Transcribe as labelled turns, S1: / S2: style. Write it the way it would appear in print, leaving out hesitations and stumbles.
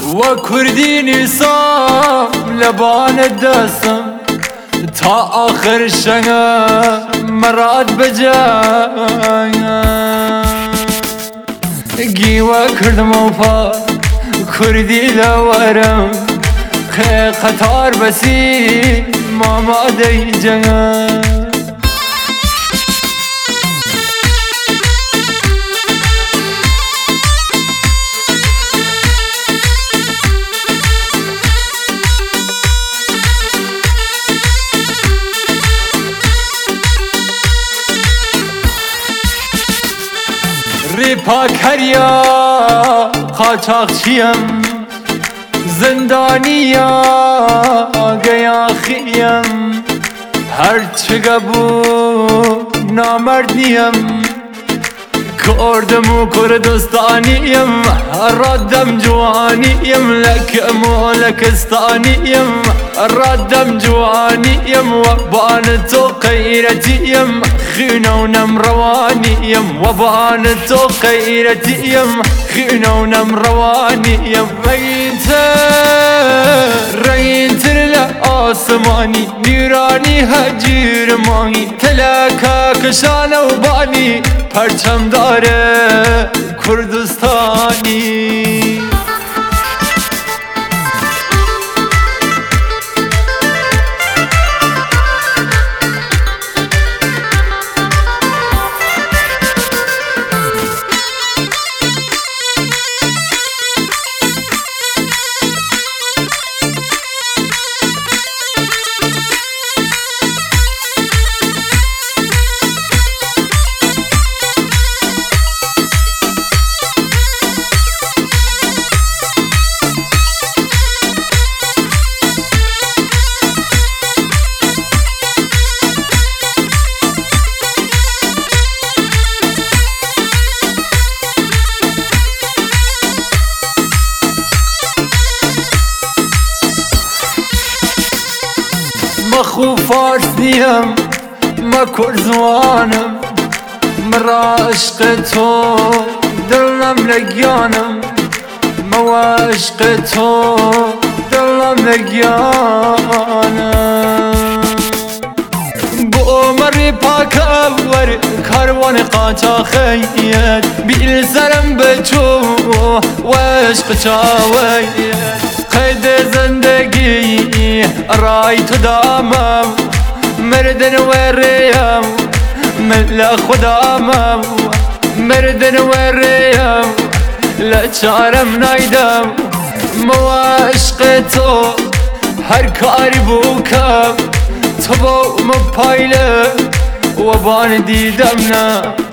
S1: وكردي نصام لبان الدسم تا آخر شنگا مراد بجایا گیوا کردم و پا کردی لورم قطار بسی ماما دی جنگا ریپا کریا قاچاقچیم زندانیا گیاخیم هرچه گبو نامرد نیم کردم و کردستانیم ردم جوانیم لکم و لکستانیم ردم جوانیم و بان تو غیرتیم خینونم روانیم و بان تو غیرتیم خینونم روانیم رینتر لآسمانی نیرانی هجیر مانی تلکا کشان و بانی پرچم داره کردستانی مخو فارس نیم ما کرزوانم مرا عشق تو دلم لگیانم ما عشق تو دلم لگیانم بو عمری پاکور کاروان قاچاقیت بیل سرم بچو و عشق چاویت قید زندگی رای تو دامم مردن وریم ملا خدامم مردن وریم لچارم نایدم مو عشق تو هر کاری بوکم تو با مپایله و بان دیدم نه